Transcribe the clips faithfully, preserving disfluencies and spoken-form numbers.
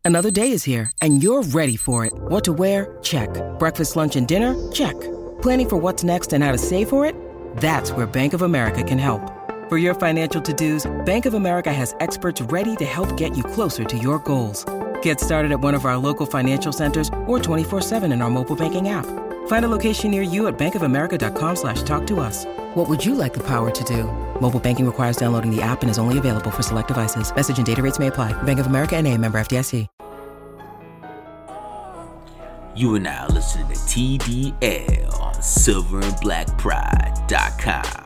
Another day is here, and you're ready for it. What to wear? Check. Breakfast, lunch, and dinner? Check. Planning for what's next and how to save for it? That's where Bank of America can help. For your financial to-dos, Bank of America has experts ready to help get you closer to your goals. Get started at one of our local financial centers or twenty-four seven in our mobile banking app. Find a location near you at bankofamerica.com slash talk to us. What would you like the power to do? Mobile banking requires downloading the app and is only available for select devices. Message and data rates may apply. Bank of America N A, member F D I C. You are now listening to T D L on silver and black pride dot com.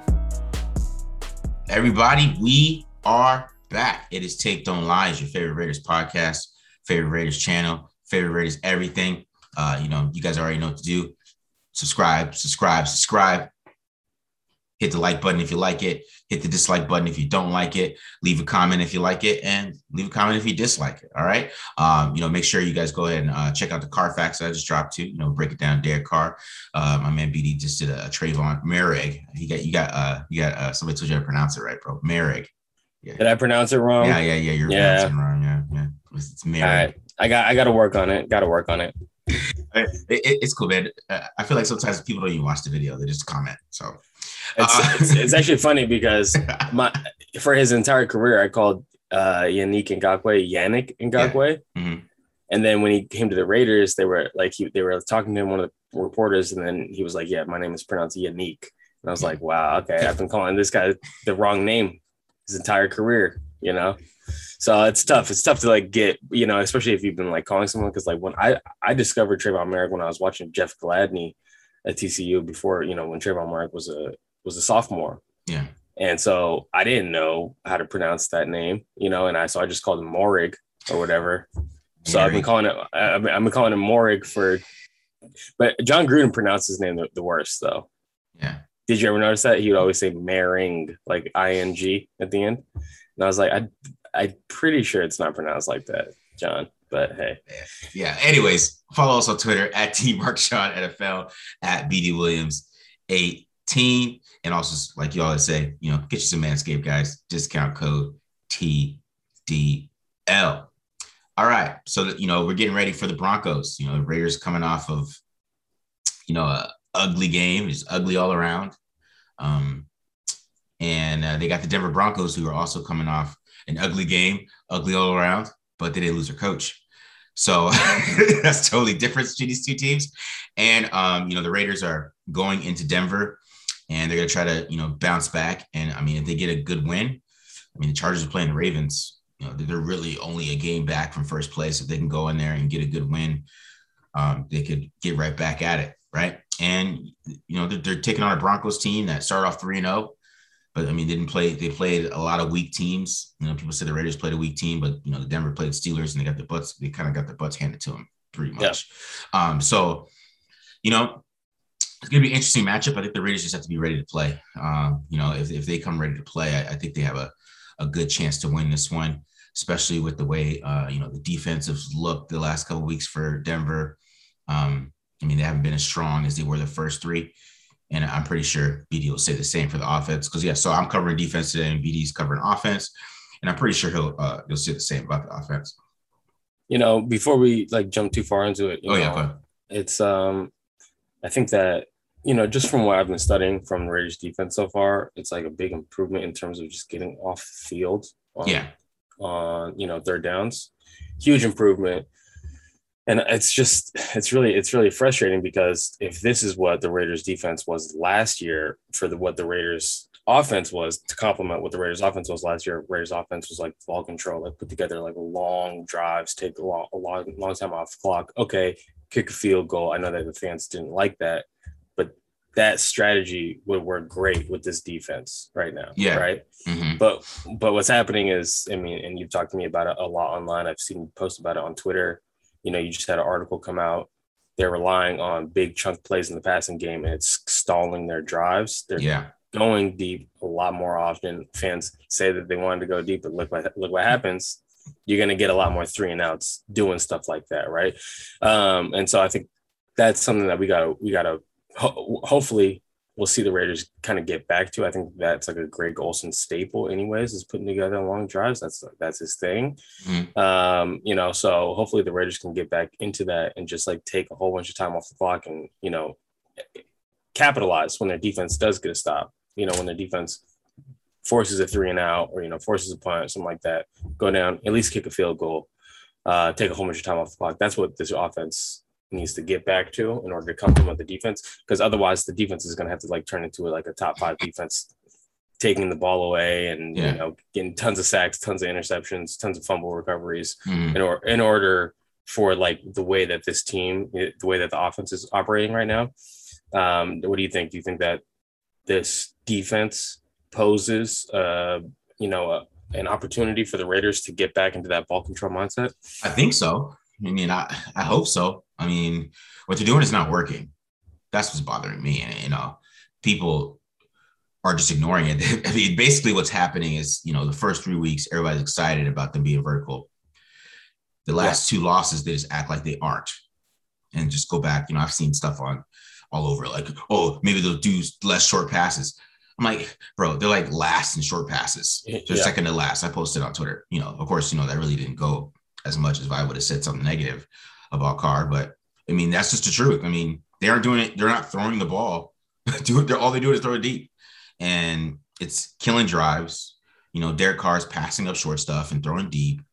Everybody, we are back. It is Take Don't Lie, your favorite Raiders podcast, favorite Raiders channel, favorite Raiders everything. Uh, you know, you guys already know what to do. Subscribe, subscribe, subscribe. Hit the like button if you like it. Hit the dislike button if you don't like it. Leave a comment if you like it, and leave a comment if you dislike it. All right. Um, you know, make sure you guys go ahead and uh, check out the car facts I just dropped too. You know, break it down. Derek Carr, uh, my man B D just did a, a Trayvon Merrig. He got you got uh you got uh, somebody told you how to pronounce it right, bro. Merrig. Yeah. Did I pronounce it wrong? Yeah, yeah, yeah. You're yeah. pronouncing it wrong. Yeah, yeah. It's, it's Merrig. All right. I got I got to work on it. Got to work on it. It, it. It's cool, man. Uh, I feel like sometimes people don't even watch the video; they just comment. So. It's, uh, it's, it's actually funny because my for his entire career, I called uh, Yannick Ngakoue Yannick Ngakoue. Yeah. Mm-hmm. And then when he came to the Raiders, they were like, he, they were talking to him, one of the reporters, and then he was like, yeah, my name is pronounced Yannick. And I was like, wow, okay, I've been calling this guy the wrong name his entire career, you know? So it's tough. It's tough to like get, you know, especially if you've been like calling someone, because like when I, I discovered Trayvon Merrick when I was watching Jeff Gladney at T C U before, you know, when Trayvon Merrick was a, was a sophomore. Yeah. And so I didn't know how to pronounce that name, you know, and I, so I just called him Morig or whatever. So Mary. I've been calling it, I've been, I've been calling him Morig for, but John Gruden pronounced his name the, the worst though. Yeah. Did you ever notice that? He would always say Mering, like I N G at the end. And I was like, I, I'm pretty sure it's not pronounced like that, John, but hey. Yeah. Anyways, follow us on Twitter at T Mark Sean N F L, at B D Williams eighteen. And also, like you always say, you know, get you some Manscaped, guys. Discount code T D L. All right. So, you know, we're getting ready for the Broncos. You know, the Raiders coming off of, you know, a ugly game. It's ugly all around. Um, and uh, they got the Denver Broncos, who are also coming off an ugly game, ugly all around, but they didn't lose their coach. So that's totally different between these two teams. And, um, you know, the Raiders are going into Denver, and they're going to try to, you know, bounce back. And, I mean, if they get a good win, I mean, the Chargers are playing the Ravens. You know, they're really only a game back from first place. If they can go in there and get a good win, um, they could get right back at it, right? And, you know, they're, they're taking on a Broncos team that started off three and oh. But, I mean, they didn't play – they played a lot of weak teams. You know, people said the Raiders played a weak team, but, you know, the Denver played the Steelers, and they got the butts – they kind of got the butts handed to them pretty much. Yeah. Um, so, you know, it's going to be an interesting matchup. I think the Raiders just have to be ready to play. Um, you know, if, if they come ready to play, I, I think they have a, a good chance to win this one, especially with the way, uh, you know, the defense has looked the last couple of weeks for Denver. Um, I mean, they haven't been as strong as they were the first three. And I'm pretty sure B D will say the same for the offense. Because, yeah, so I'm covering defense today, and B D's covering offense. And I'm pretty sure he'll uh, he'll say the same about the offense. You know, before we, like, jump too far into it, you oh, know, yeah, okay. it's um, – I think that, you know, just from what I've been studying from the Raiders defense so far, it's like a big improvement in terms of just getting off the field on, yeah. on you know, third downs. Huge improvement. And it's just, it's really, it's really frustrating, because if this is what the Raiders defense was last year for the, what the Raiders offense was to complement what the Raiders offense was last year, Raiders offense was like ball control, like put together like long drives, take a long, a long, long time off the clock. Okay. Kick a field goal. I know that the fans didn't like that, but that strategy would work great with this defense right now. Yeah. Right. Mm-hmm. But, but what's happening is, I mean, and you've talked to me about it a lot online. I've seen posts about it on Twitter. You know, you just had an article come out. They're relying on big chunk plays in the passing game, and it's stalling their drives. They're yeah. going deep a lot more often. Fans say that they wanted to go deep, but look what, look what happens. You're going to get a lot more three and outs doing stuff like that, right? Um, and so I think that's something that we got to we got to ho- hopefully we'll see the Raiders kind of get back to. I think that's like a Greg Olsen staple anyways, is putting together long drives. That's that's his thing. Mm-hmm. Um, you know, so hopefully the Raiders can get back into that and just like take a whole bunch of time off the clock and, you know, capitalize when their defense does get a stop. You know, when their defense forces a three and out or, you know, forces a punt, something like that, go down, at least kick a field goal, uh, take a whole bunch of time off the clock. That's what this offense needs to get back to in order to complement the defense, because otherwise the defense is going to have to like turn into like a top five defense, taking the ball away and yeah. you know, getting tons of sacks, tons of interceptions, tons of fumble recoveries mm. in, or, in order for like the way that this team, the way that the offense is operating right now. Um, what do you think? Do you think that this defense poses, uh, you know, a, an opportunity for the Raiders to get back into that ball control mindset? I think so. I mean, I, I hope so. I mean, what they're doing is not working. That's what's bothering me. And, you know, people are just ignoring it. I mean, basically what's happening is, you know, the first three weeks, everybody's excited about them being vertical. The last yeah. two losses, they just act like they aren't. And just go back. You know, I've seen stuff on all over, like, oh, maybe they'll do less short passes. I'm like, bro, they're like last in short passes. They're yeah. second to last. I posted on Twitter. You know, of course, you know, that really didn't go as much as if I would have said something negative about Carr. But I mean, that's just the truth. I mean, they aren't doing it. They're not throwing the ball. They're all they do is throw it deep. And it's killing drives. You know, Derek Carr is passing up short stuff and throwing deep.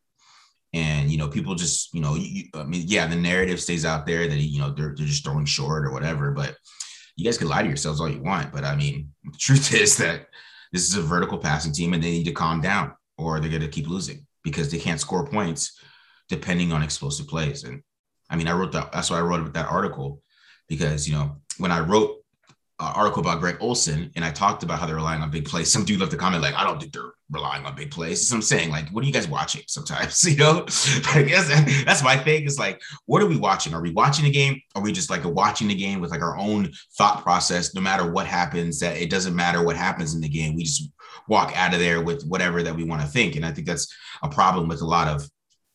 And, you know, people just, you know, you, I mean, yeah, the narrative stays out there that, you know, they're, they're just throwing short or whatever. But you guys can lie to yourselves all you want. But I mean, the truth is that this is a vertical passing team and they need to calm down or they're going to keep losing because they can't score points depending on explosive plays. And I mean, I wrote that. That's why I wrote that article, because, you know, when I wrote an article about Greg Olsen and I talked about how they're relying on big plays, some dude left a comment like, I don't think they're relying on big plays. So I'm saying, like, what are you guys watching sometimes? You know, I guess that's my thing is like, what are we watching? Are we watching a game? Are we just like a watching the game with like our own thought process? No matter what happens, that it doesn't matter what happens in the game. We just walk out of there with whatever that we want to think. And I think that's a problem with a lot of,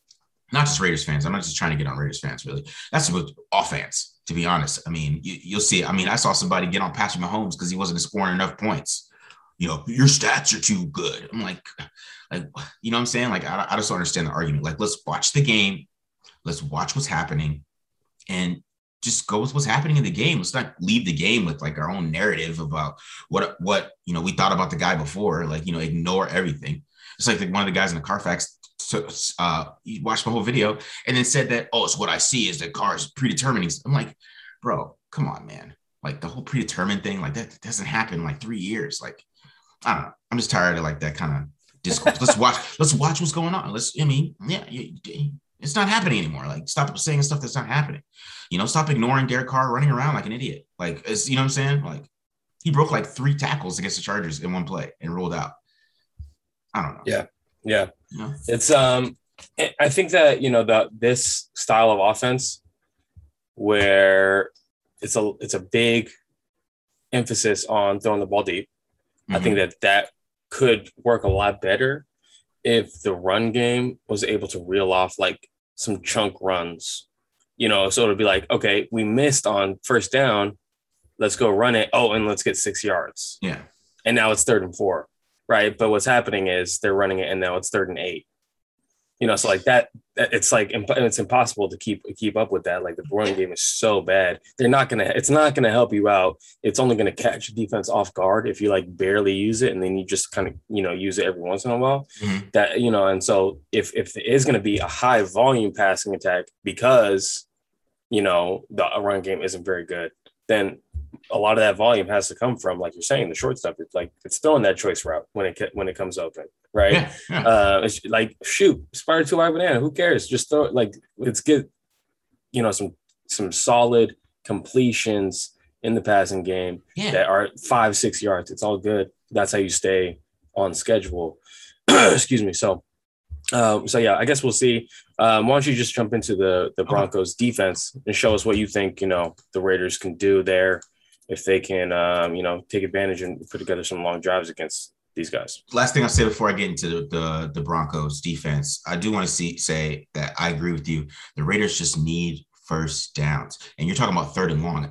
not just Raiders fans. I'm not just trying to get on Raiders fans, really. That's with all fans, to be honest. I mean, you, you'll see. I mean, I saw somebody get on Patrick Mahomes because he wasn't scoring enough points. You know, your stats are too good. I'm like, like, you know what I'm saying? Like, I, I just don't understand the argument. Like, let's watch the game. Let's watch what's happening and just go with what's happening in the game. Let's not leave the game with like our own narrative about what, what, you know, we thought about the guy before, like, you know, ignore everything. It's like the, one of the guys in the Carfax So, uh, you watched my whole video and then said that, oh, so what I see is that Carr is predetermining. I'm like, bro, come on, man. Like the whole predetermined thing, like that, that doesn't happen in like three years. Like, I don't know. I'm just tired of like that kind of discourse. let's watch, let's watch what's going on. Let's, I mean, yeah, it's not happening anymore. Like, stop saying stuff that's not happening. You know, stop ignoring Derek Carr running around like an idiot. Like, it's, you know what I'm saying? Like, he broke like three tackles against the Chargers in one play and rolled out. I don't know. Yeah. Yeah. You know? It's, um, I think that, you know, the, this style of offense where it's a, it's a big emphasis on throwing the ball deep. Mm-hmm. I think that that could work a lot better if the run game was able to reel off like some chunk runs, you know, so it'll be like, okay, we missed on first down. Let's go run it. Oh, and let's get six yards. Yeah. And now it's third and four. Right. But what's happening is they're running it and now it's third and eight. You know, so like that, it's like, it's impossible to keep keep up with that. Like the running game is so bad. They're not going to, it's not going to help you out. It's only going to catch defense off guard if you like barely use it. And then you just kind of, you know, use it every once in a while. Mm-hmm. That, you know, and so if, if there is going to be a high volume passing attack because, you know, the run game isn't very good, then a lot of that volume has to come from, like you're saying, the short stuff. It's like it's throwing that choice route when it when it comes open, right? Yeah, yeah. Uh, it's like shoot, spider two wide banana. Who cares? Just throw it. Like let's get, you know, some some solid completions in the passing game yeah. that are five six yards. It's all good. That's how you stay on schedule. Excuse me. So, um, so yeah, I guess we'll see. Um, why don't you just jump into the the Broncos okay. defense and show us what you think, you know, the Raiders can do there if they can, um, you know, take advantage and put together some long drives against these guys. Last thing I'll say before I get into the, the, the Broncos defense, I do want to see say that I agree with you. The Raiders just need first downs. And you're talking about third and long. I,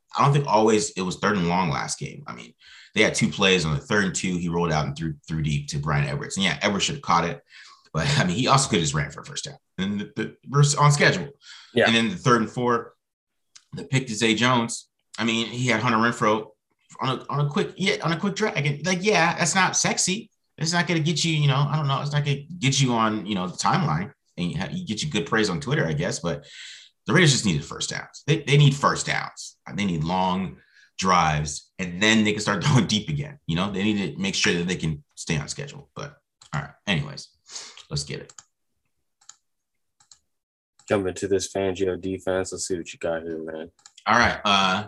I don't think always it was third and long last game. I mean, they had two plays on the third and two. He rolled out and threw, threw deep to Bryan Edwards. And yeah, Edwards should have caught it. But I mean, he also could have just ran for a first down. And the, the, we're on schedule. Yeah. And then the third and four, the pick to Zay Jones. I mean, he had Hunter Renfrow on a on a quick yeah on a quick drag. And like, yeah, that's not sexy. It's not going to get you, you know, I don't know. It's not going to get you on, you know, the timeline and you, have, you get you good praise on Twitter, I guess. But the Raiders just needed first downs. They they need first downs. They need long drives, and then they can start going deep again. You know, they need to make sure that they can stay on schedule. But all right, anyways, let's get it. Jump into this Fangio defense. Let's see what you got here, man. All right. Uh,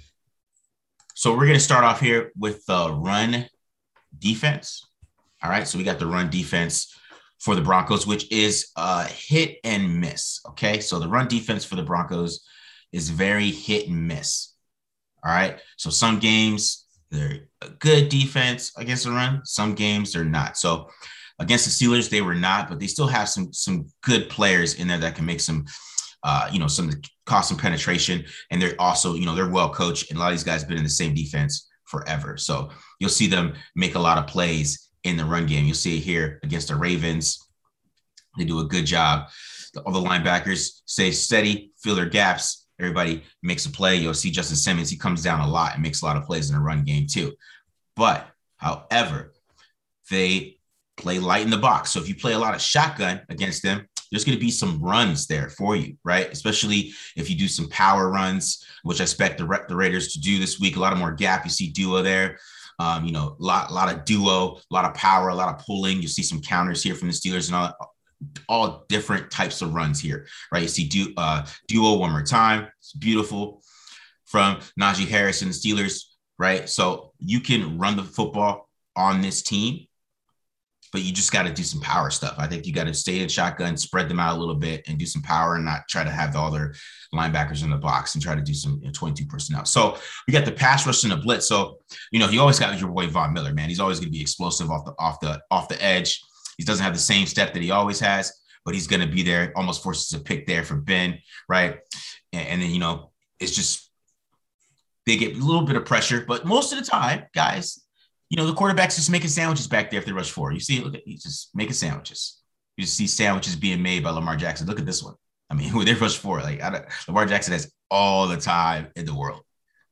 so we're going to start off here with the run defense. All right. So we got the run defense for the Broncos, which is uh, hit and miss. Okay. So the run defense for the Broncos is very hit and miss. All right. So some games they're a good defense against the run. Some games they're not. So against the Steelers, they were not, but they still have some, some good players in there that can make some, uh, you know, some cause some penetration. And they're also, you know, they're well coached. And a lot of these guys have been in the same defense forever. So you'll see them make a lot of plays in the run game. You'll see it here against the Ravens. They do a good job. All the linebackers stay steady, fill their gaps. Everybody makes a play. You'll see Justin Simmons. He comes down a lot and makes a lot of plays in the run game too. But however, they play light in the box. So if you play a lot of shotgun against them, there's going to be some runs there for you, right? Especially if you do some power runs, which I expect the, the Raiders to do this week. A lot of more gap. You see duo there. Um, you know, a lot, a lot of duo, a lot of power, a lot of pulling. You see some counters here from the Steelers and all, all different types of runs here, right? You see du- uh, duo one more time. It's beautiful from Najee Harris and the Steelers, right? So you can run the football on this team, but you just got to do some power stuff. I think you got to stay in shotgun, spread them out a little bit and do some power and not try to have all their linebackers in the box and try to do some you know, twenty-two personnel. So we got the pass rush and the blitz. So, you know, you always got your boy Von Miller, man. He's always going to be explosive off the, off the, off the edge. He doesn't have the same step that he always has, but he's going to be there. Almost forces a pick there for Ben. Right. And, and then, you know, it's just, they get a little bit of pressure, but most of the time, guys, you know, the quarterback's just making sandwiches back there if they rush forward. You see, look at he's just making sandwiches. You just see sandwiches being made by Lamar Jackson. Look at this one. I mean, who they rush forward? Like I don't, Lamar Jackson has all the time in the world.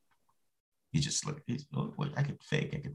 He just look. He's, oh, wait, I could fake. I could.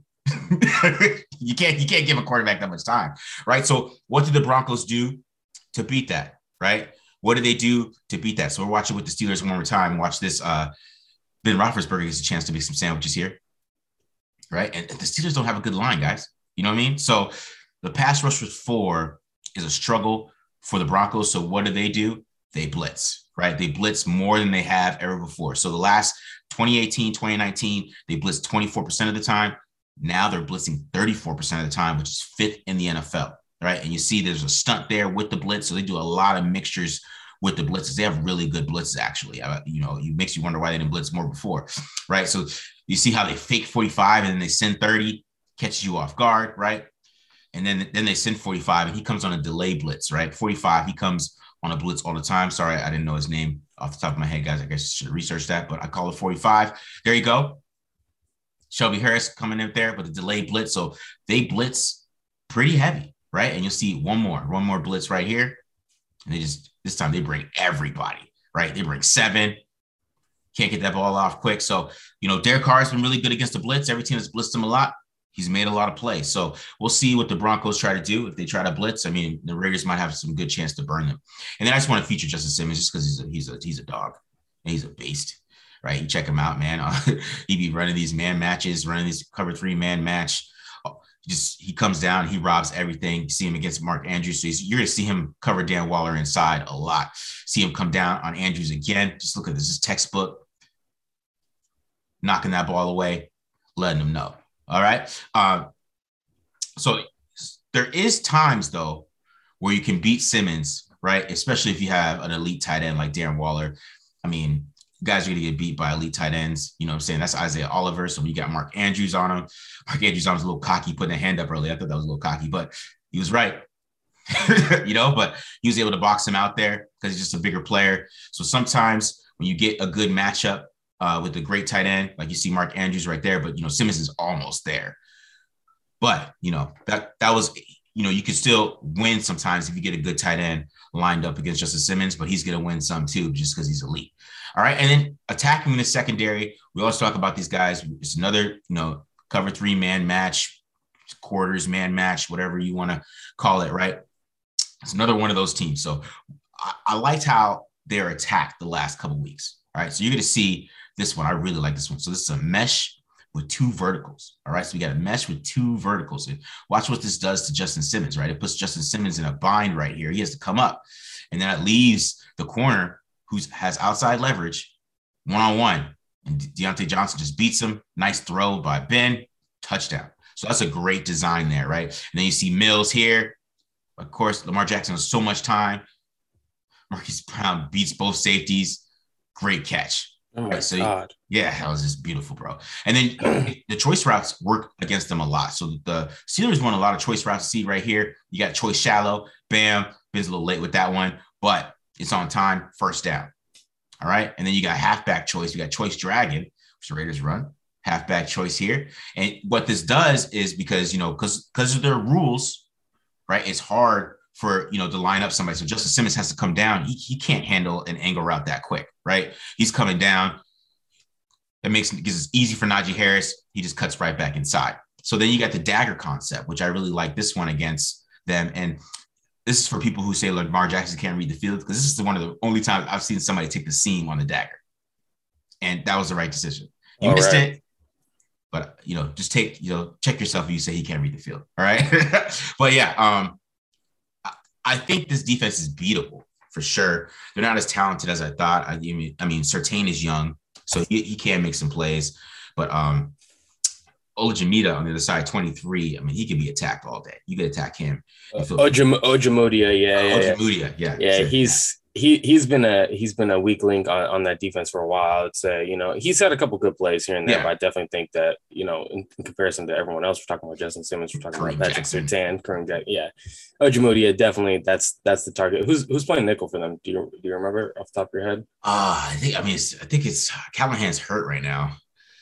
you can't. You can't give a quarterback that much time, right? So, what did the Broncos do to beat that? Right? What did they do to beat that? So we're watching with the Steelers one more time. Watch this. Uh, Ben Roethlisberger gets a chance to make some sandwiches here. Right. And the Steelers don't have a good line, guys. You know what I mean? So the pass rush with four is a struggle for the Broncos. So what do they do? They blitz, right? They blitz more than they have ever before. So the last twenty eighteen, twenty nineteen, they blitzed twenty-four percent of the time. Now they're blitzing thirty-four percent of the time, which is fifth in the N F L, right? And you see there's a stunt there with the blitz. So they do a lot of mixtures with the blitzes. They have really good blitzes, actually. Uh, you know, it makes you wonder why they didn't blitz more before, right? So you see how they fake forty-five and then they send thirty, catches you off guard, right? And then, then they send forty-five and he comes on a delay blitz, right? forty-five, he comes on a blitz all the time. Sorry, I didn't know his name off the top of my head, guys. I guess I should have researched that, but I call it forty-five. There you go. Shelby Harris coming in there, but the delay blitz. So they blitz pretty heavy, right? And you'll see one more, one more blitz right here. And they just, this time they bring everybody, right? They bring seven. Can't get that ball off quick. So, you know, Derek Carr has been really good against the blitz. Every team has blitzed him a lot. He's made a lot of plays. So we'll see what the Broncos try to do. If they try to blitz, I mean, the Raiders might have some good chance to burn them. And then I just want to feature Justin Simmons just because he's a, he's a, he's a dog and he's a beast, right? You check him out, man. He be running these man matches, running these cover three man match. Just he comes down, he robs everything. You see him against Mark Andrews. So you're going to see him cover Dan Waller inside a lot. See him come down on Andrews again. Just look at this, this textbook. Knocking that ball away, letting them know. All right. Uh, so there is times, though, where you can beat Simmons, right? Especially if you have an elite tight end like Darren Waller. I mean, guys are going to get beat by elite tight ends. You know what I'm saying? That's Isaiah Oliver. So you got Mark Andrews on him. Mark Andrews on was a little cocky, putting a hand up early. I thought that was a little cocky, but he was right. you know, but he was able to box him out there because he's just a bigger player. So sometimes when you get a good matchup uh, with the great tight end. Like you see Mark Andrews right there, but, you know, Simmons is almost there. But, you know, that that was, you know, you could still win sometimes if you get a good tight end lined up against Justin Simmons, but he's going to win some too, just because he's elite. All right. And then attacking in the secondary, we always talk about these guys. It's another, you know, cover three man match, quarters man match, whatever you want to call it. Right. It's another one of those teams. So I, I liked how they're attacked the last couple of weeks. All right. So you're going to see this one. I really like this one. So this is a mesh with two verticals. All right. So we got a mesh with two verticals. And watch what this does to Justin Simmons, right? It puts Justin Simmons in a bind right here. He has to come up. And then it leaves the corner who has outside leverage one-on-one. And Deontay Johnson just beats him. Nice throw by Ben. Touchdown. So that's a great design there, right? And then you see Mills here. Of course, Lamar Jackson has so much time. Marquise Brown beats both safeties. Great catch. Oh my right, so, God. Yeah, that was just beautiful, bro. And then the choice routes work against them a lot. So the Steelers won a lot of choice routes. See right here, you got choice shallow. Bam. Ben's a little late with that one, but it's on time. First down. All right. And then you got halfback choice. You got choice dragon, which the Raiders run. Halfback choice here. And what this does is because, you know, because because of their rules, right, it's hard for, you know, to line up somebody. So Justin Simmons has to come down. He, he can't handle an angle route that quick, right? He's coming down. That makes it gives it easy for Najee Harris. He just cuts right back inside. So then you got the dagger concept, which I really like this one against them. And this is for people who say Lamar Jackson can't read the field, because this is one of the only times I've seen somebody take the seam on the dagger. And that was the right decision. You All missed right. it. But, you know, just take, you know, check yourself if you say he can't read the field. All right. But yeah, um, I think this defense is beatable for sure. They're not as talented as I thought. I mean, I mean, Surtain is young, so he, he can make some plays. But um, Ojimita on the other side, twenty-three. I mean, he can be attacked all day. You can attack him. Uh, Ojim- Ojemudia, yeah, uh, yeah, Ojemudia, yeah, yeah. Sure. He's he he's been a he's been a weak link on, on that defense for a while. I'd say, you know, he's had a couple good plays here and there, yeah. but I definitely think that, you know, in, in comparison to everyone else, we're talking about Justin Simmons, we're talking Kareem about Patrick Surtain, Kareem Jackson, yeah, Ojemudia, definitely that's that's the target. Who's who's playing nickel for them? Do you do you remember off the top of your head? Uh, I think I mean it's, I think it's Callahan's hurt right now,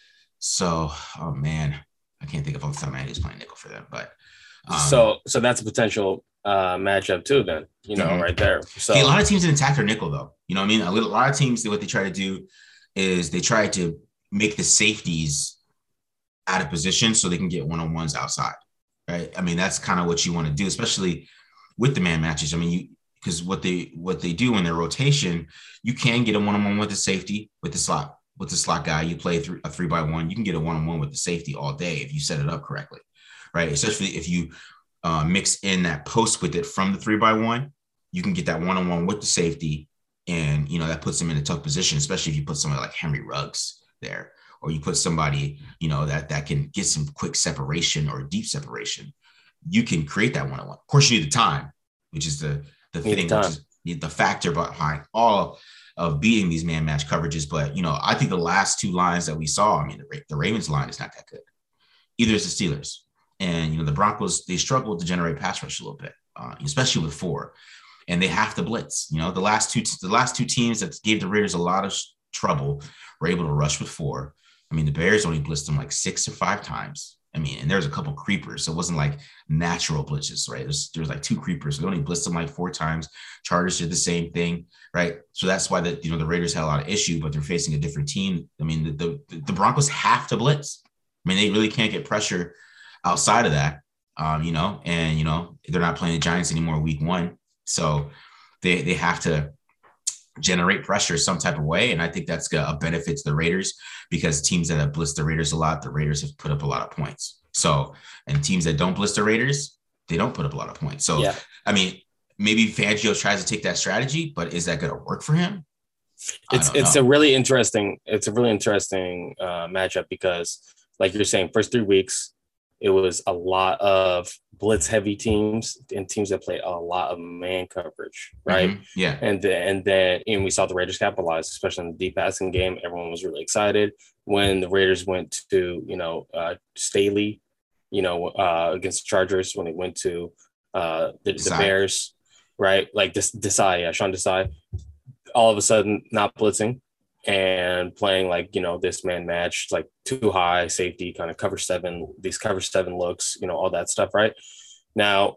so oh man, I can't think of off the top of my head who's playing nickel for them, but um, so so that's a potential uh matchup too then, you know, mm-hmm. right there. So See, a lot of teams didn't attack their nickel though, you know what I mean? A, little, a lot of teams, what they try to do is they try to make the safeties out of position so they can get one-on-ones outside, right? I mean, that's kind of what you want to do, especially with the man matches. I mean, you because what they what they do in their rotation, you can get a one-on-one with the safety, with the slot, with the slot guy. You play three, a three by one, you can get a one-on-one with the safety all day if you set it up correctly, right? Especially if you Uh, mix in that post with it from the three by one, you can get that one-on-one with the safety. And, you know, that puts them in a tough position, especially if you put somebody like Henry Ruggs there, or you put somebody, you know, that, that can get some quick separation or deep separation. You can create that one-on-one. Of course, you need the time, which is the, the thing, which is the factor behind all of beating these man match coverages. But, you know, I think the last two lines that we saw, I mean, the, the Ravens line is not that good. Either is the Steelers. And, you know, the Broncos, they struggle to generate pass rush a little bit, uh, especially with four. And they have to blitz. You know, the last two the last two teams that gave the Raiders a lot of trouble were able to rush with four. I mean, the Bears only blitzed them like six or five times. I mean, and there's a couple creepers. So it wasn't like natural blitzes, right? There's, there's like two creepers. So they only blitzed them like four times. Chargers did the same thing, right? So that's why the, you know, the Raiders had a lot of issue, but they're facing a different team. I mean, the, the, the Broncos have to blitz. I mean, they really can't get pressure outside of that, um, you know, and, you know, they're not playing the Giants anymore week one. So they they have to generate pressure some type of way. And I think that's a benefit to the Raiders, because teams that have blitzed the Raiders a lot, the Raiders have put up a lot of points. So, and teams that don't blitz the Raiders, they don't put up a lot of points. So, yeah. I mean, maybe Fangio tries to take that strategy, but is that going to work for him? It's it's know. a really interesting, it's a really interesting uh, matchup, because like you're saying, first three weeks, it was a lot of blitz heavy teams and teams that play a lot of man coverage, right? Mm-hmm. Yeah. And then, and then, and we saw the Raiders capitalize, especially in the deep passing game. Everyone was really excited when the Raiders went to, you know, uh, Staley, you know, uh, against the Chargers, when they went to uh, the, the Bears, right? Like this Desai, yeah, Sean Desai, all of a sudden not blitzing. and playing like, you know, this man match, like too high safety, kind of cover seven, these cover seven looks, you know, all that stuff. Right now,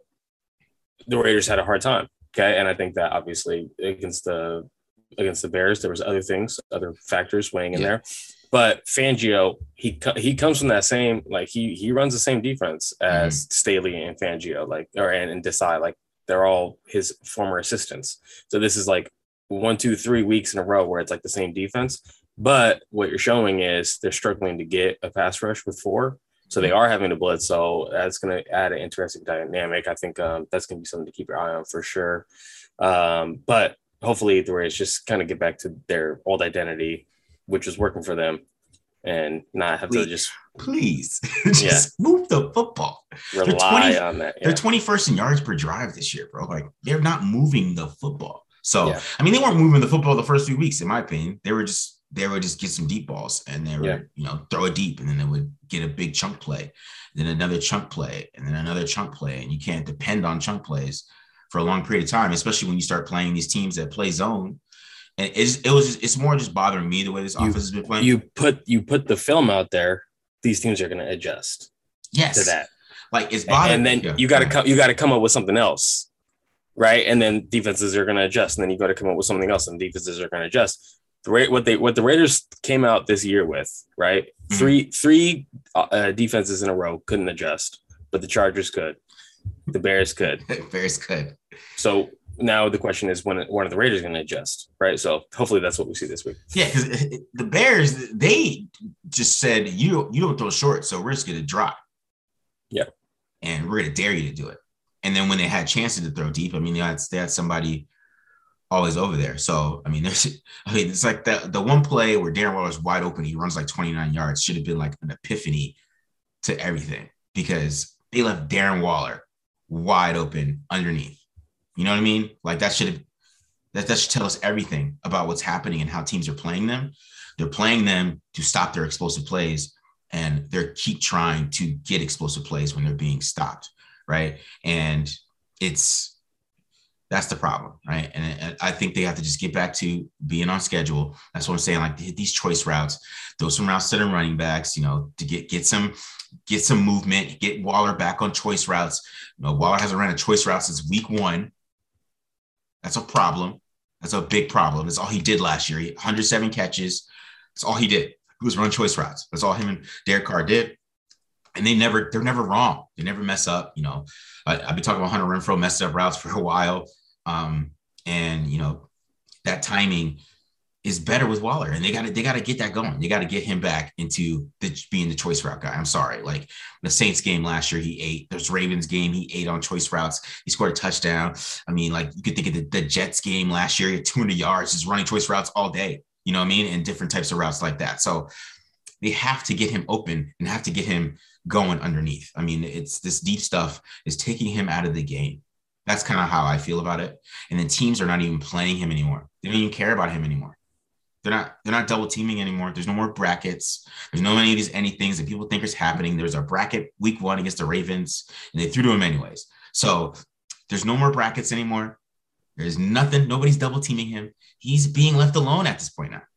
the Raiders had a hard time. Okay. And I think that obviously against the, against the Bears, there was other things, other factors weighing in yeah. there. But Fangio, he he comes from that same, like he he runs the same defense as mm-hmm. Staley and Fangio, like, or and, and Desai, like they're all his former assistants. So this is like one, two, three weeks in a row where it's like the same defense. But what you're showing is they're struggling to get a pass rush with four. So they are having to blitz. So that's going to add an interesting dynamic. I think um, that's going to be something to keep your eye on for sure. Um, but hopefully the Raiders just kind of get back to their old identity, which was working for them, and not have please, to just please just yeah. move the football. Rely twenty, on that. Yeah. They're twenty-first in yards per drive this year, bro. Like they're not moving the football. So yeah. I mean, they weren't moving the football the first few weeks, in my opinion. They were just they would just get some deep balls, and they would yeah. you know throw it deep, and then they would get a big chunk play, then another chunk play, and then another chunk play, and you can't depend on chunk plays for a long period of time, especially when you start playing these teams that play zone. And it's, it was just, it's more just bothering me the way this you, offense has been playing. You put you put the film out there, these teams are going to adjust. Yes, to that. Like it's bothering. And then yeah. you got to come you got to come up with something else, right? And then defenses are going to adjust, and then you got to come up with something else, and defenses are going to adjust. The Ra- what they what the Raiders came out this year with, right? Mm-hmm. Three three uh, defenses in a row couldn't adjust, but the Chargers could, the Bears could, Bears could. So. Now the question is when one of the Raiders going to adjust, right? So hopefully that's what we see this week. Yeah, because the Bears, they just said you you don't throw short, so we're just going to drop. Yeah, and we're going to dare you to do it. And then when they had chances to throw deep, I mean, they had, they had somebody always over there. So I mean, there's, I mean, it's like the the one play where Darren Waller's wide open, he runs like twenty-nine yards, should have been like an epiphany to everything because they left Darren Waller wide open underneath. You know what I mean? Like that should have, that, that should tell us everything about what's happening and how teams are playing them. They're playing them to stop their explosive plays, and they're keep trying to get explosive plays when they're being stopped, right? And it's, that's the problem, right? And, and I think they have to just get back to being on schedule. That's what I'm saying. Like these choice routes, throw some routes to the running backs, you know, to get, get some, get some movement, get Waller back on choice routes. You know, Waller hasn't ran a choice route since week one. That's a problem. That's a big problem. That's all he did last year. He, one hundred seven catches. That's all he did. He was run choice routes. That's all him and Derek Carr did. And they never, they're never wrong. They never mess up. You know, I, I've been talking about Hunter Renfrow messed up routes for a while. Um, and, you know, that timing is better with Waller, and they got to, they got to get that going. They got to get him back into the, being the choice route guy. I'm sorry. Like the Saints game last year, he ate. There's Ravens game. He ate on choice routes. He scored a touchdown. I mean, like you could think of the, the Jets game last year, he had two hundred yards, just running choice routes all day, you know what I mean? And different types of routes like that. So they have to get him open and have to get him going underneath. I mean, it's this deep stuff is taking him out of the game. That's kind of how I feel about it. And then teams are not even playing him anymore. They don't even care about him anymore. They're not, they're not double teaming anymore. There's no more brackets. There's no any of these anythings that people think is happening. There's a bracket week one against the Ravens, and they threw to him anyways. So there's no more brackets anymore. There's nothing. Nobody's double teaming him. He's being left alone at this point now.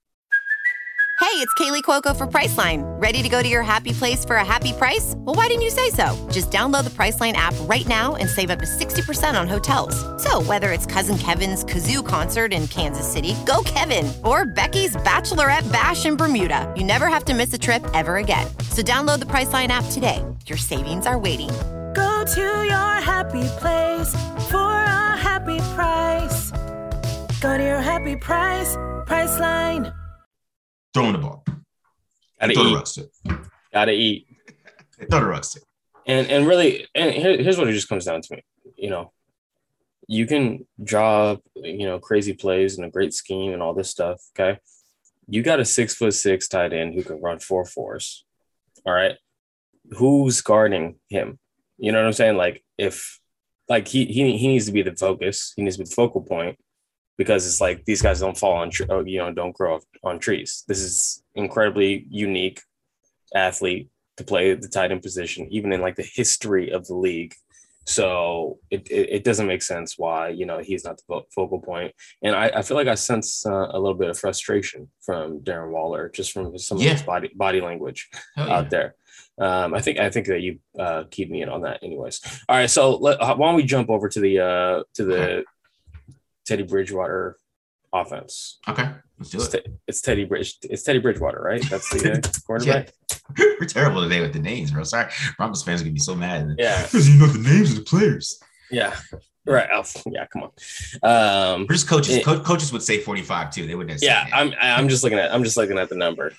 Hey, it's Kaylee Cuoco for Priceline. Ready to go to your happy place for a happy price? Well, why didn't you say so? Just download the Priceline app right now and save up to sixty percent on hotels. So whether it's Cousin Kevin's Kazoo Concert in Kansas City, go Kevin, or Becky's Bachelorette Bash in Bermuda, you never have to miss a trip ever again. So download the Priceline app today. Your savings are waiting. Go to your happy place for a happy price. Go to your happy price, Priceline. Throwing the ball. Gotta Throw eat. the rocks to. Gotta eat. Throw the rocks to. And and really, and here, here's what it just comes down to me. You know, you can draw up, you know, crazy plays and a great scheme and all this stuff. Okay. You got a six foot six tight end who can run four fours. All right. Who's guarding him? You know what I'm saying? Like if like he he he needs to be the focus. He needs to be the focal point. Because it's like these guys don't fall on, you know, don't grow on trees. This is incredibly unique athlete to play the tight end position, even in like the history of the league. So it, it, it doesn't make sense why, you know, he's not the focal point. And I, I feel like I sense uh, a little bit of frustration from Darren Waller, just from some yeah. of his body body language yeah. out there. Um, I think I think that you uh, keep me in on that anyways. All right. So let, why don't we jump over to the uh, to the Teddy Bridgewater offense? Okay. Let's do it's it. Te- it's Teddy Bridge. It's Teddy Bridgewater, right? That's the uh, quarterback. Yeah. We're terrible today with the names, bro. Sorry, Broncos fans are gonna be so mad. Yeah, because you know the names of the players. Yeah, right. Alf. Yeah, come on. Um, We're just coaches. It, Co- coaches would say forty-five too. They wouldn't. Yeah, I'm. I'm just looking at. I'm just looking at the number.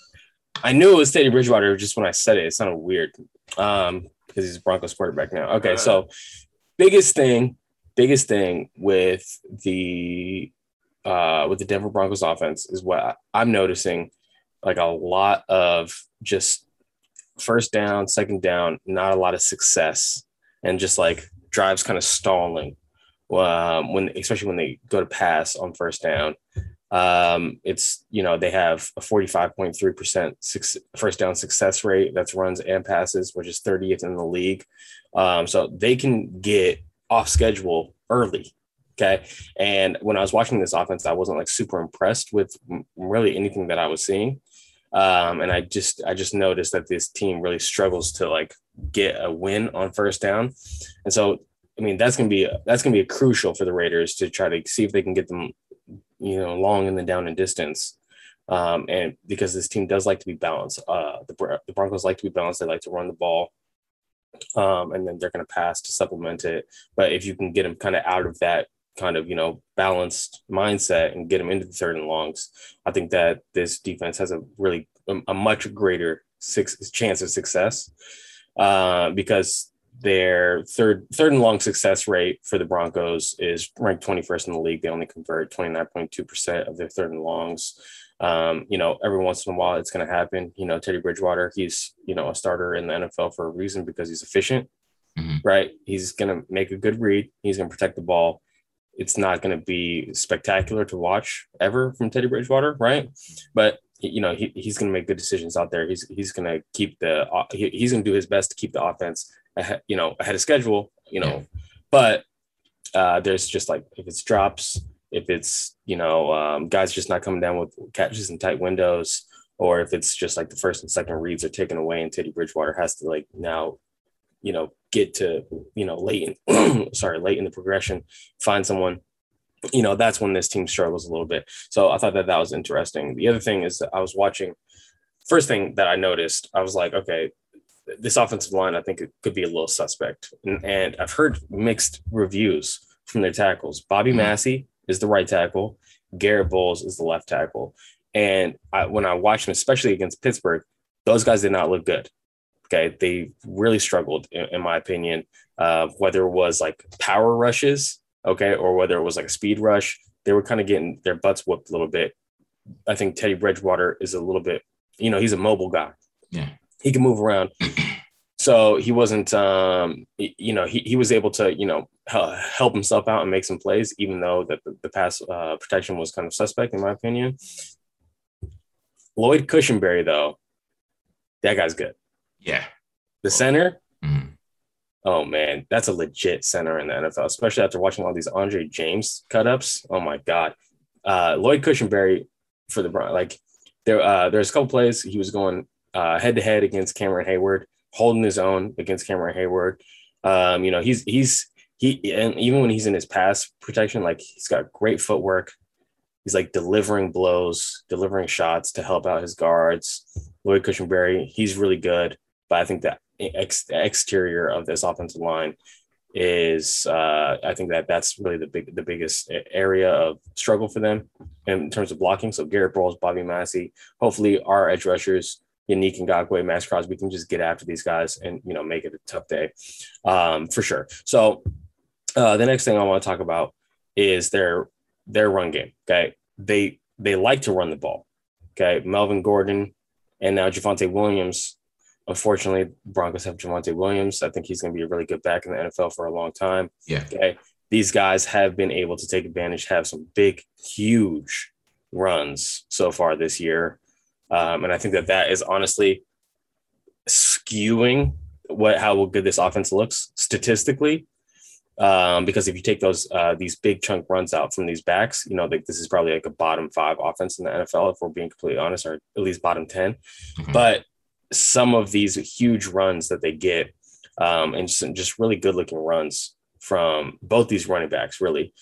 I knew it was Teddy Bridgewater just when I said it. It sounded weird, um, because he's Broncos quarterback now. Okay, so biggest thing, biggest thing with the uh, with the Denver Broncos offense is what I'm noticing, like a lot of just first down, second down, not a lot of success, and just like drives kind of stalling um, when, especially when they go to pass on first down. Um, it's, you know, they have a forty-five point three percent six, first down success rate. That's runs and passes, which is thirtieth in the league. Um, so they can get off schedule early. Okay. And when I was watching this offense, I wasn't like super impressed with really anything that I was seeing. Um, and I just, I just noticed that this team really struggles to like get a win on first down. And so, I mean, that's going to be, that's going to be a crucial for the Raiders to try to see if they can get them, you know, long in the down and distance. Um, and because this team does like to be balanced, uh, the, the Broncos like to be balanced. They like to run the ball. Um, and then they're going to pass to supplement it. But if you can get them kind of out of that kind of, you know, balanced mindset and get them into the third and longs, I think that this defense has a really, a, a much greater six, chance of success uh, because their third, third and long success rate for the Broncos is ranked twenty-first in the league. They only convert twenty-nine point two percent of their third and longs. Um, you know, every once in a while it's going to happen. You know, Teddy Bridgewater, he's, you know, a starter in the N F L for a reason because he's efficient, mm-hmm. right? He's going to make a good read. He's going to protect the ball. It's not going to be spectacular to watch ever from Teddy Bridgewater, right? But, you know, he, he's going to make good decisions out there. He's he's going to keep the he, he's going to do his best to keep the offense ahead, you know, ahead of schedule, you know. Yeah. But uh, there's just like if it's drops, if it's, you know, um, guys just not coming down with catches in tight windows, or if it's just like the first and second reads are taken away and Teddy Bridgewater has to like now, you know, get to, you know, late in, sorry, late in the progression, find someone, you know, that's when this team struggles a little bit. So I thought that that was interesting. The other thing is that I was watching, first thing that I noticed, I was like, okay, this offensive line, I think it could be a little suspect. And, and I've heard mixed reviews from their tackles. Bobby Massey is the right tackle. Garrett Bowles is the left tackle. And I, when I watched them, especially against Pittsburgh, those guys did not look good. Okay. They really struggled, in, in my opinion, uh, whether it was like power rushes, okay, or whether it was like a speed rush, they were kind of getting their butts whooped a little bit. I think Teddy Bridgewater is a little bit, you know, he's a mobile guy. Yeah. He can move around. So he wasn't, um, you know, he, he was able to, you know, help himself out and make some plays, even though that the, the pass uh, protection was kind of suspect, in my opinion. Lloyd Cushenberry, though, that guy's good. Yeah. The center, mm-hmm. oh, man, that's a legit center in the N F L, especially after watching all these Andre James cut-ups. Oh, my God. Uh, Lloyd Cushenberry for the – like, there, uh, there's a couple plays he was going uh, head-to-head against Cameron Hayward, holding his own against Cameron Hayward. Um, you know, he's he's he and even when he's in his pass protection, like he's got great footwork. He's like delivering blows, delivering shots to help out his guards. Lloyd Cushenberry, he's really good, but I think that ex- exterior of this offensive line is uh, I think that that's really the big the biggest area of struggle for them in terms of blocking. So Garrett Bowles, Bobby Massey, hopefully our edge rushers, Yannick Ngakoue, Max Crosby can just get after these guys and, you know, make it a tough day um, for sure. So uh, the next thing I want to talk about is their their run game. Okay, they they like to run the ball. Okay, Melvin Gordon and now Javonte Williams. Unfortunately, Broncos have Javonte Williams. I think he's going to be a really good back in the N F L for a long time. Yeah. Okay, these guys have been able to take advantage, have some big, huge runs so far this year. Um, and I think that that is honestly skewing what how good this offense looks statistically. Um, because if you take those uh, these big chunk runs out from these backs, you know, like this is probably like a bottom five offense in the N F L, if we're being completely honest, or at least bottom ten. Mm-hmm. But some of these huge runs that they get, um, and just, just really good looking runs from both these running backs, really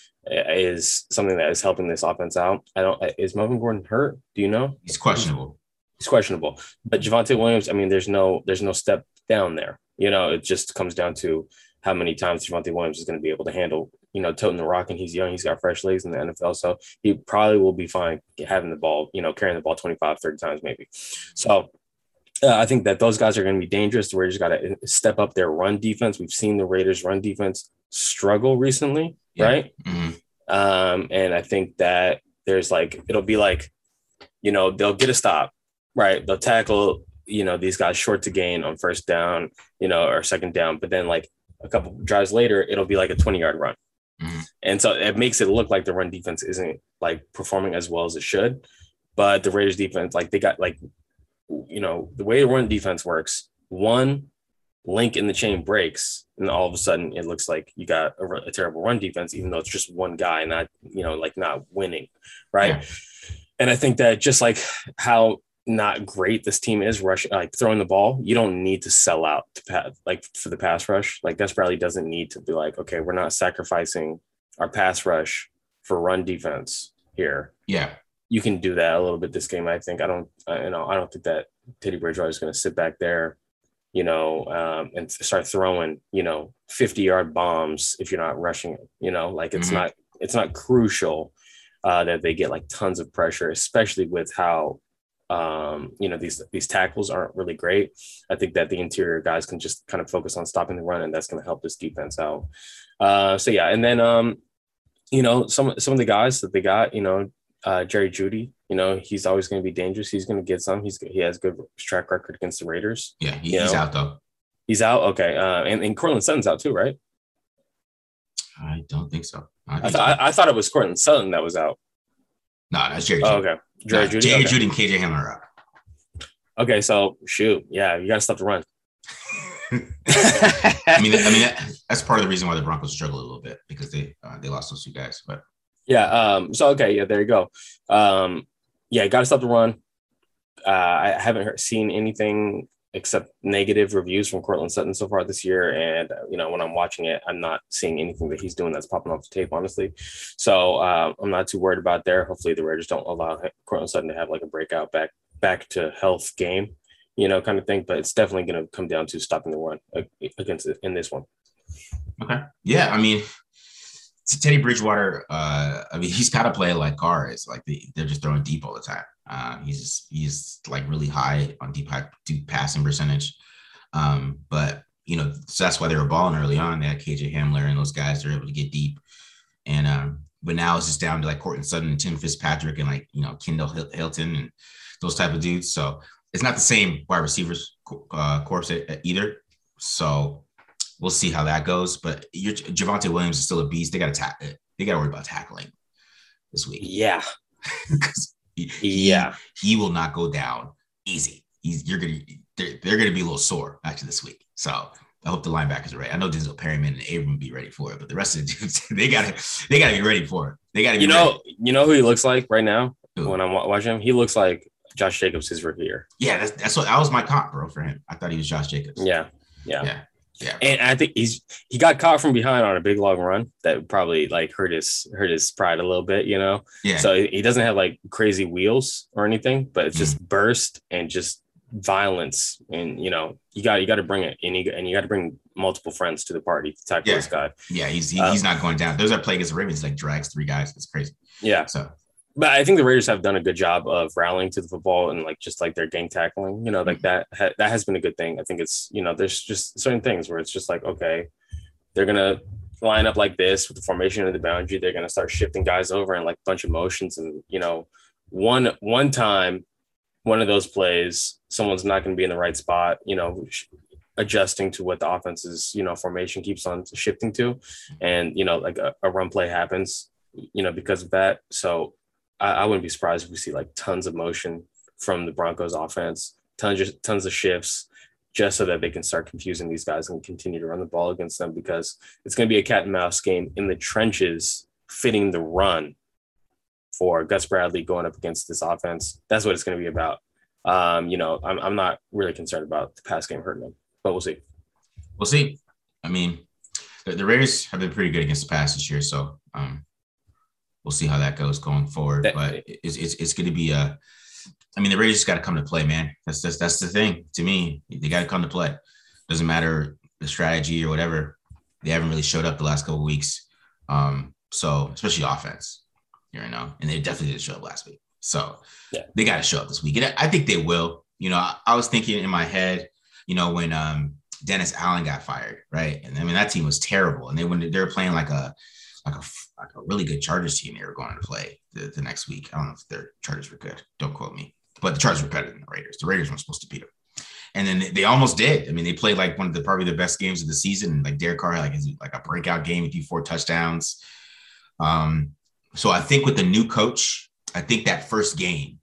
is something that is helping this offense out. I don't is Melvin Gordon hurt? Do you know? He's questionable. He's questionable. But Javonte Williams, I mean, there's no there's no step down there. You know, it just comes down to how many times Javonte Williams is going to be able to handle, you know, toting the rock, and he's young. He's got fresh legs in the N F L. So he probably will be fine having the ball, you know, carrying the ball twenty-five, thirty times maybe. So uh, I think that those guys are going to be dangerous. The Raiders got to step up their run defense. We've seen the Raiders run defense struggle recently, yeah. right? Mm-hmm. Um, and I think that there's like, it'll be like, you know, they'll get a stop, right? They'll tackle, you know, these guys short to gain on first down, you know, or second down, but then like, a couple drives later, it'll be like a twenty yard run. Mm-hmm. And so it makes it look like the run defense isn't like performing as well as it should. But the Raiders defense, like they got like, you know, the way the run defense works, one link in the chain breaks, and all of a sudden it looks like you got a, a terrible run defense, even though it's just one guy, not, you know, like not winning. Right. Yeah. And I think that just like how not great this team is rushing, like throwing the ball, you don't need to sell out to pass, like for the pass rush. Like Gus Bradley doesn't need to be like, okay, we're not sacrificing our pass rush for run defense here. Yeah, you can do that a little bit this game. I think I don't, uh, you know, I don't think that Teddy Bridgewater is going to sit back there, you know, um, and start throwing, you know, fifty yard bombs if you're not rushing it. You know, like it's mm-hmm. not, it's not crucial uh, that they get like tons of pressure, especially with how. Um, you know, these these tackles aren't really great. I think that the interior guys can just kind of focus on stopping the run, and that's going to help this defense out. Uh, so yeah, and then um, you know, some some of the guys that they got, you know, uh, Jerry Jeudy, you know, he's always going to be dangerous. He's going to get some. He's he has good track record against the Raiders. Yeah, he, he's know. out though. He's out. Okay, uh, and and Courtland Sutton's out too, right? I don't think so. I, I, th- I, I thought it was Courtland Sutton that was out. No, that's Jerry. Oh, okay. Jerry no, Jeudy. Jerry okay. Jeudy and K J Hamler are out. Okay, so shoot, yeah, you got to stop the run. I mean, I mean that, that's part of the reason why the Broncos struggle a little bit, because they uh, they lost those two guys. But yeah, um, so okay, yeah, there you go. Um, yeah, got to stop the run. Uh, I haven't heard, seen anything except negative reviews from Courtland Sutton so far this year, and uh, you know, when I'm watching it, I'm not seeing anything that he's doing that's popping off the tape, honestly. So uh, I'm not too worried about there. Hopefully, the Raiders don't allow Courtland Sutton to have like a breakout back back to health game, you know, kind of thing. But it's definitely going to come down to stopping the run against it in this one. Okay, yeah, I mean, to Teddy Bridgewater, uh, I mean, he's got to play like Carr is. Like they, they're just throwing deep all the time. Uh, he's just, he's like really high on deep, high, deep passing percentage. Um, but, you know, so that's why they were balling early on. They had K J Hamler and those guys are able to get deep. And, um, but now it's just down to like Courtland Sutton and Tim Fitzpatrick and like, you know, Kendall Hilton and those type of dudes. So it's not the same wide receivers uh, corps either. So we'll see how that goes. But your Javonte Williams is still a beast. They got to tackle it. They got to worry about tackling this week. Yeah. He, yeah, he, he will not go down easy. He's you're gonna they're, they're gonna be a little sore after this week. So I hope the linebackers are ready. I know Denzel Perryman and Abram will be ready for it, but the rest of the dudes they gotta they gotta be ready for it. They gotta be you know ready. You know who he looks like right now. Who? When I'm watching him, he looks like Josh Jacobs his rookie year. Yeah, that's that's what that was my comp, bro, for him. I thought he was Josh Jacobs. Yeah, yeah, yeah. Yeah, and I think he's he got caught from behind on a big long run that probably like hurt his hurt his pride a little bit, you know. Yeah. So he doesn't have like crazy wheels or anything, but it's just mm. burst and just violence, and you know you got you got to bring it, and you and you got to bring multiple friends to the party to tackle yeah. this guy. Yeah, he's he, um, he's not going down. Those are play against the Ravens, like drags three guys. It's crazy. Yeah. So. But I think the Raiders have done a good job of rallying to the football and like just like their gang tackling, you know, like that ha- that has been a good thing. I think it's, you know, there's just certain things where it's just like, okay, they're going to line up like this with the formation of the boundary. They're going to start shifting guys over and like a bunch of motions. And, you know, one one time, one of those plays, someone's not going to be in the right spot, you know, adjusting to what the offense's, you know, formation keeps on shifting to. And, you know, like a, a run play happens, you know, because of that. So, I wouldn't be surprised if we see like tons of motion from the Broncos offense, tons of, tons of shifts, just so that they can start confusing these guys and continue to run the ball against them, because it's going to be a cat and mouse game in the trenches, fitting the run for Gus Bradley going up against this offense. That's what it's going to be about. Um, you know, I'm, I'm not really concerned about the pass game hurting them, but we'll see. We'll see. I mean, the, the Raiders have been pretty good against the pass this year, so um, we'll see how that goes going forward. That, but it's it's, it's going to be a. I mean, the Raiders just got to come to play, man. That's that's that's the thing to me. They got to come to play. Doesn't matter the strategy or whatever. They haven't really showed up the last couple of weeks. Um, so especially offense, you know, and they definitely didn't show up last week. So yeah. They got to show up this week, and I think they will. You know, I, I was thinking in my head, you know, when um, Dennis Allen got fired, right? And I mean, that team was terrible, and they when they were playing like a like a like a really good Chargers team, they were going to play the, the next week. I don't know if their Chargers were good. Don't quote me. But the Chargers were better than the Raiders. The Raiders weren't supposed to beat them. And then they, they almost did. I mean, they played like one of the probably the best games of the season. Like Derek Carr had like, like a breakout game with you four touchdowns. Um, so I think with the new coach, I think that first game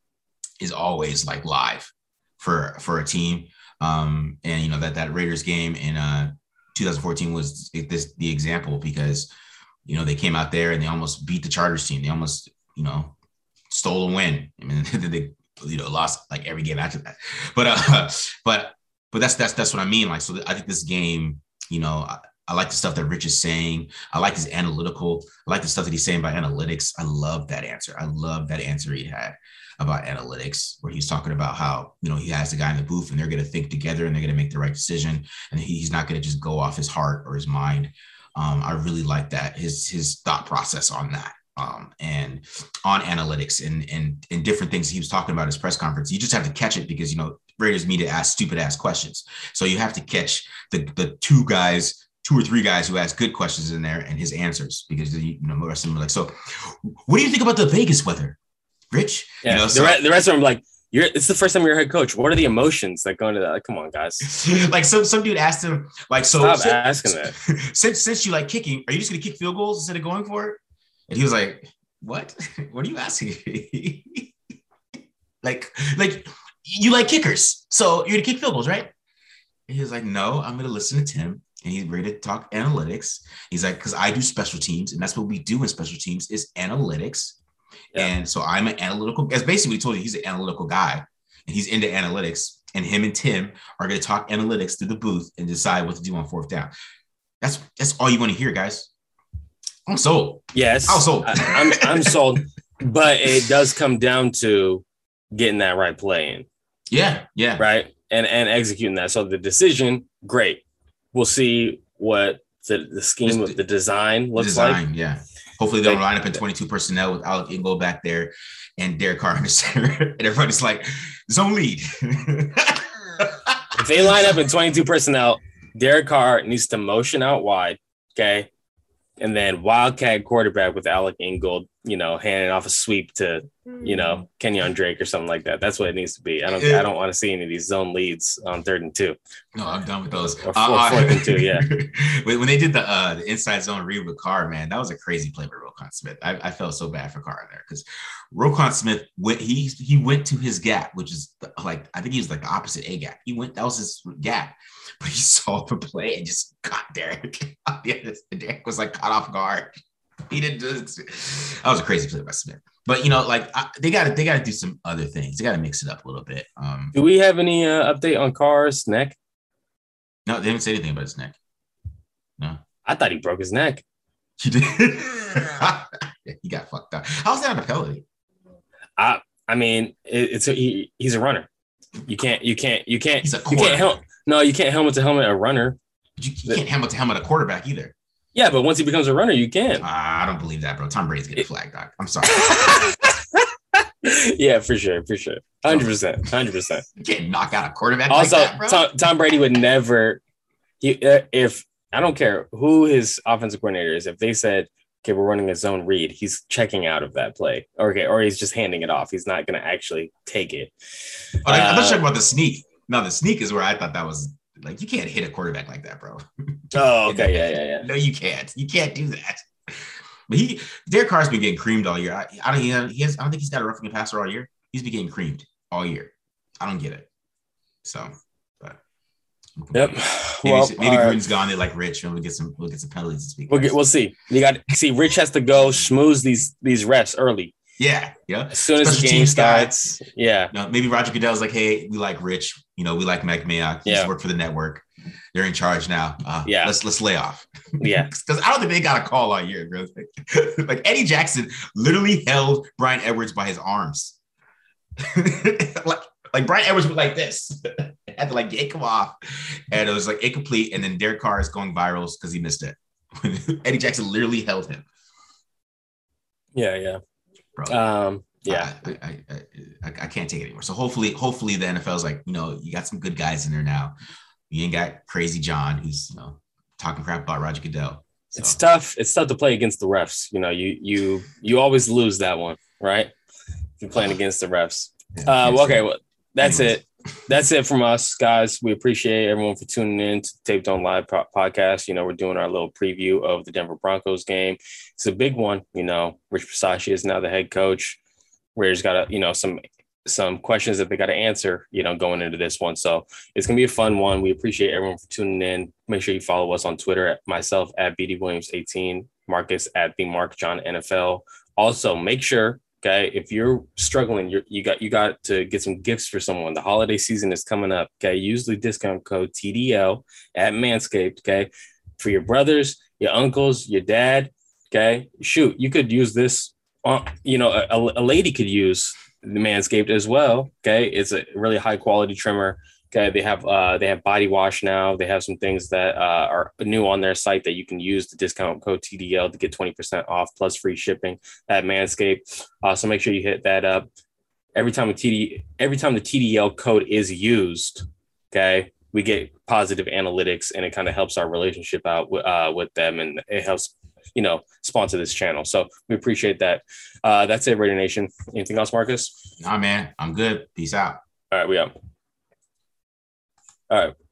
is always like live for, for a team. Um, and, you know, that that Raiders game in uh, two thousand fourteen was this the example because, you know, they came out there and they almost beat the Chargers team. They almost, you know, stole a win. I mean, they you know, lost like every game after that, but, uh, but, but that's, that's, that's what I mean. Like, so I think this game, you know, I, I like the stuff that Rich is saying. I like his analytical, I like the stuff that he's saying about analytics. I love that answer. I love that answer he had about analytics, where he's talking about how, you know, he has the guy in the booth and they're going to think together and they're going to make the right decision. And he's not going to just go off his heart or his mind. Um, I really like that, his, his thought process on that. Um, and on analytics and, and, and different things he was talking about in his press conference. You just have to catch it because, you know, Raiders media ask stupid ass questions. So you have to catch the, the two guys, two or three guys who ask good questions in there and his answers, because, you know, the rest of them are like, so what do you think about the Vegas weather, Rich? Yeah, you know, the, so, re- the rest of them are like, You're, it's the first time you're a head coach. What are the emotions that go into that? Like, come on, guys. Like some some dude asked him, like, so Stop since, asking that. Since since you like kicking, are you just gonna kick field goals instead of going for it? And he was like, "What? What are you asking?" like, like you like kickers, so you're gonna kick field goals, right? And he was like, "No, I'm gonna listen to Tim." And he's ready to talk analytics. He's like, because I do special teams, and that's what we do in special teams is analytics. Yeah. And so I'm an analytical, as basically told you, he's an analytical guy and he's into analytics, and him and Tim are going to talk analytics through the booth and decide what to do on fourth down. That's, that's all you want to hear, guys. I'm sold. Yes. I'm sold. I, I'm, I'm sold, but it does come down to getting that right play in. Yeah. Yeah. Right. And, and executing that. So the decision, great. We'll see what the, the scheme of the design looks design, like. Yeah. Hopefully they'll line up in twenty-two personnel with Alec Ingold back there and Derek Carr in the center. And everybody's like, zone lead. If they line up in twenty-two personnel, Derek Carr needs to motion out wide, okay? And then wildcat quarterback with Alec Ingold, you know, handing off a sweep to, you know, Kenyon Drake or something like that. That's what it needs to be. I don't I don't want to see any of these zone leads on third and two. No, I'm done with those. Or four, uh, fourth and two, yeah. When they did the uh, the inside zone read with Carr, man, that was a crazy play by Roquan Smith. I, I felt so bad for Carr in there because Roquan Smith went he he went to his gap, which is like I think he was like the opposite A gap. He went that was his gap, but he saw the play and just got Derek. Derek was like caught off guard. He didn't do it. That was a crazy play by Smith. But you know, like I, they got to they got to do some other things. They got to mix it up a little bit. Um, do we have any uh, update on Carr's neck? No, they didn't say anything about his neck. No, I thought he broke his neck. He did. He got fucked up. How's that a penalty? I I mean, it, it's a, he, he's a runner. You can't you can't you can't he's a you can't help. No, you can't helmet to helmet a runner. You, you can't helmet to helmet a quarterback either. Yeah, but once he becomes a runner, you can. Uh, I don't believe that, bro. Tom Brady's getting flagged, dog. I'm sorry. Yeah, for sure, for sure. one hundred percent, one hundred percent. You can't knock out a quarterback also, like that, bro. Tom, Tom Brady would never, he, uh, if, I don't care who his offensive coordinator is, if they said, okay, we're running a zone read, he's checking out of that play. Or, okay, or he's just handing it off. He's not going to actually take it. Oh, uh, I'm not talking about the sneak. No, the sneak is where I thought that was, like, you can't hit a quarterback like that, bro. Oh, okay, yeah, yeah, yeah. No, you can't. You can't do that. But he, Derek Carr's been getting creamed all year. I, I don't, he has, I don't think he's got a roughing passer all year. He's been getting creamed all year. I don't get it. So, but Yep. Maybe, Well, maybe right. Gruden's gone there like Rich, and we'll get some we'll get some penalties this week. We'll get, we'll see. You got see. Rich has to go schmooze these these refs early. Yeah, yeah. As soon as Special the game teams starts, guy. yeah. You know, maybe Roger Goodell's like, hey, we like Rich. You know, we like Mike Mayock. He's Yeah. worked for the network. They're in charge now. Uh, Yeah. Let's let's lay off. Yeah. Because I don't think they got a call all year, bro. Like, like Eddie Jackson literally held Brian Edwards by his arms. like, like Brian Edwards was like this. Had to like yank him off. And it was like incomplete. And then Derek Carr is going viral because he missed it. Eddie Jackson literally held him. Yeah, yeah. Bro. Um, yeah. I, I, I, I, I can't take it anymore. So hopefully, hopefully the N F L is like, you know, you got some good guys in there now. You ain't got Crazy John who's, you know, talking crap about Roger Goodell. So. It's tough. It's tough to play against the refs. You know, you you you always lose that one, right? If you're playing against the refs. Yeah, Uh, well, okay, well, that's Anyways. it. That's it from us, guys. We appreciate everyone for tuning in to Taped On Live po- podcast. You know, we're doing our little preview of the Denver Broncos game. It's a big one. You know, Rich Bisaccia is now the head coach. Where's got a, you know, some some questions that they got to answer, you know, going into this one. So it's going to be a fun one. We appreciate everyone for tuning in. Make sure you follow us on Twitter at myself at B D Williams eighteen, Marcus at the Mark John N F L. Also, make sure, okay, if you're struggling, you're, you got you got to get some gifts for someone. The holiday season is coming up. Okay, use the discount code T D L at Manscaped. Okay, for your brothers, your uncles, your dad. Okay, shoot, you could use this. On, you know, a, a lady could use the Manscaped as well. Okay, it's a really high quality trimmer. Okay, they have uh, they have body wash now. They have some things that uh, are new on their site that you can use the discount code T D L to get twenty percent off plus free shipping at Manscaped. Uh, so make sure you hit that up every time a T D every time the T D L code is used. Okay, we get positive analytics, and it kind of helps our relationship out with, uh, with them, and it helps, you know, sponsor this channel. So we appreciate that. Uh, that's it, Raider Nation. Anything else, Marcus? Nah, man, I'm good. Peace out. All right, we out. All right.